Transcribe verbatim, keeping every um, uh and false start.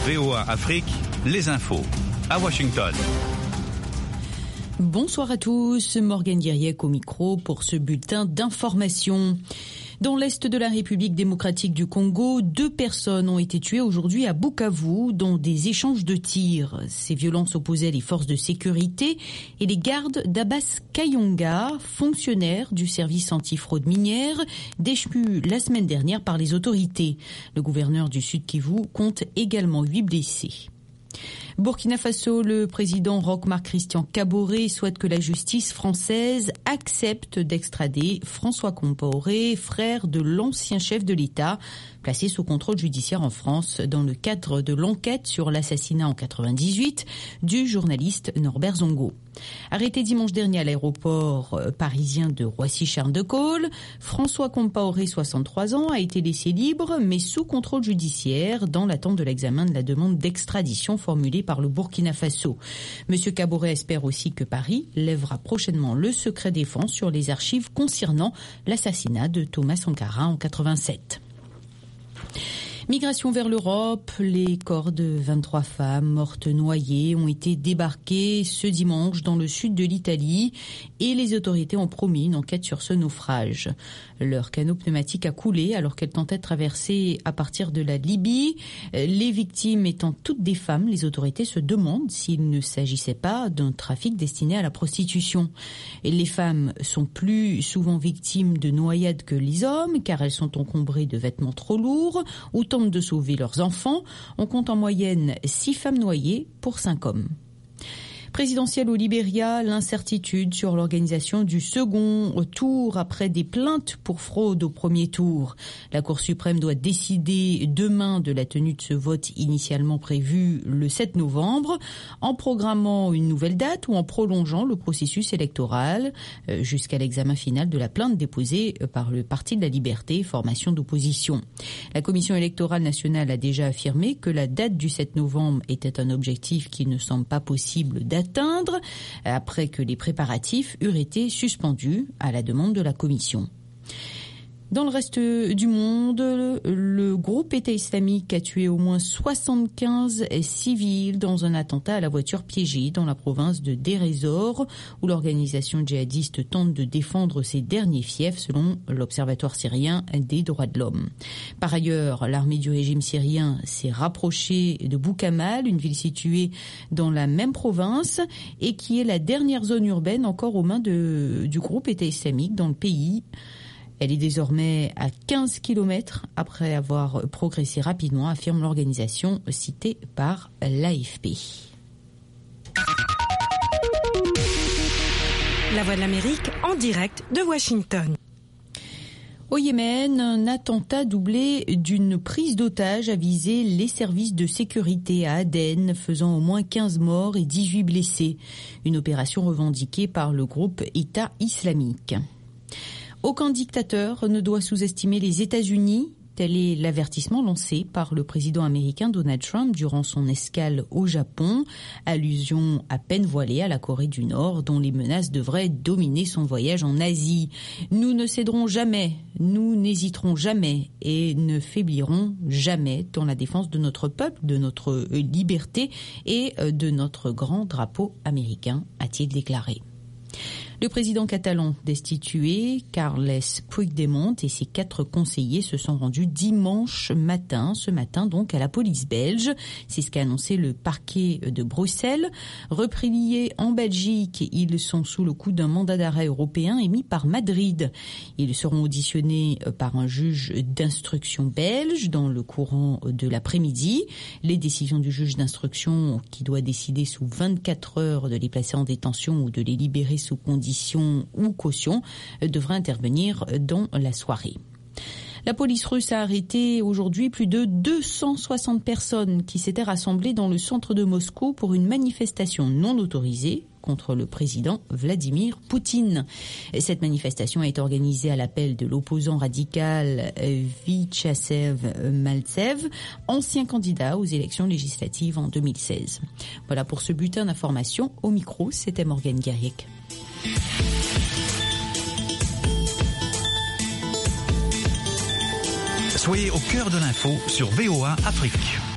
V O A Afrique, les infos à Washington. Bonsoir à tous, Morgane Guiriec au micro pour ce bulletin d'information. Dans l'est de la République démocratique du Congo, deux personnes ont été tuées aujourd'hui à Bukavu dans des échanges de tirs. Ces violences opposaient les forces de sécurité et les gardes d'Abbas Kayonga, fonctionnaire du service antifraude minière, déchu la semaine dernière par les autorités. Le gouverneur du Sud Kivu compte également huit blessés. Burkina Faso, le président Roch-Marc Christian Kaboré souhaite que la justice française accepte d'extrader François Compaoré, frère de l'ancien chef de l'État, placé sous contrôle judiciaire en France dans le cadre de l'enquête sur l'assassinat en quatre-vingt-dix-huit du journaliste Norbert Zongo. Arrêté dimanche dernier à l'aéroport parisien de Roissy-Charles de Gaulle, François Compaoré, soixante-trois ans, a été laissé libre mais sous contrôle judiciaire dans l'attente de l'examen de la demande d'extradition formulée par le Burkina Faso. Monsieur Kaboré espère aussi que Paris lèvera prochainement le secret défense sur les archives concernant l'assassinat de Thomas Sankara en quatre-vingt-sept. Migration vers l'Europe, les corps de vingt-trois femmes mortes noyées ont été débarqués ce dimanche dans le sud de l'Italie et les autorités ont promis une enquête sur ce naufrage. Leur canot pneumatique a coulé alors qu'elles tentaient de traverser à partir de la Libye. Les victimes étant toutes des femmes, les autorités se demandent s'il ne s'agissait pas d'un trafic destiné à la prostitution. Et les femmes sont plus souvent victimes de noyades que les hommes car elles sont encombrées de vêtements trop lourds ou tentent de sauver leurs enfants. On compte en moyenne six femmes noyées pour cinq hommes. Présidentielle au Libéria, l'incertitude sur l'organisation du second tour après des plaintes pour fraude au premier tour. La Cour suprême doit décider demain de la tenue de ce vote initialement prévu le sept novembre, en programmant une nouvelle date ou en prolongeant le processus électoral jusqu'à l'examen final de la plainte déposée par le Parti de la Liberté, formation d'opposition. La Commission électorale nationale a déjà affirmé que la date du sept novembre était un objectif qui ne semble pas possible d'atteindre. atteindre après que les préparatifs eurent été suspendus à la demande de la Commission. Dans le reste du monde, le groupe État islamique a tué au moins soixante-quinze civils dans un attentat à la voiture piégée dans la province de Deir ez-Zor, où l'organisation djihadiste tente de défendre ses derniers fiefs selon l'Observatoire syrien des droits de l'homme. Par ailleurs, l'armée du régime syrien s'est rapprochée de Boukamal, une ville située dans la même province et qui est la dernière zone urbaine encore aux mains de, du groupe État islamique dans le pays. Elle est désormais à quinze kilomètres après avoir progressé rapidement, affirme l'organisation citée par l'A F P. La Voix de l'Amérique en direct de Washington. Au Yémen, un attentat doublé d'une prise d'otage a visé les services de sécurité à Aden, faisant au moins quinze morts et dix-huit blessés. Une opération revendiquée par le groupe État islamique. Aucun dictateur ne doit sous-estimer les États-Unis. Tel est l'avertissement lancé par le président américain Donald Trump durant son escale au Japon, allusion à peine voilée à la Corée du Nord dont les menaces devraient dominer son voyage en Asie. Nous ne céderons jamais, nous n'hésiterons jamais et ne faiblirons jamais dans la défense de notre peuple, de notre liberté et de notre grand drapeau américain, a-t-il déclaré. Le président catalan destitué, Carles Puigdemont, et ses quatre conseillers se sont rendus dimanche matin, ce matin donc à la police belge. C'est ce qu'a annoncé le parquet de Bruxelles. Repliés en Belgique, ils sont sous le coup d'un mandat d'arrêt européen émis par Madrid. Ils seront auditionnés par un juge d'instruction belge dans le courant de l'après-midi. Les décisions du juge d'instruction, qui doit décider sous vingt-quatre heures de les placer en détention ou de les libérer sous condition ou caution, devrait intervenir dans la soirée. La police russe a arrêté aujourd'hui plus de deux cent soixante personnes qui s'étaient rassemblées dans le centre de Moscou pour une manifestation non autorisée contre le président Vladimir Poutine. Cette manifestation a été organisée à l'appel de l'opposant radical Vyacheslav Maltsev, ancien candidat aux élections législatives en deux mille seize. Voilà pour ce bulletin d'information. Au micro, c'était Morgane Guiriec. Soyez au cœur de l'info sur V O A Afrique.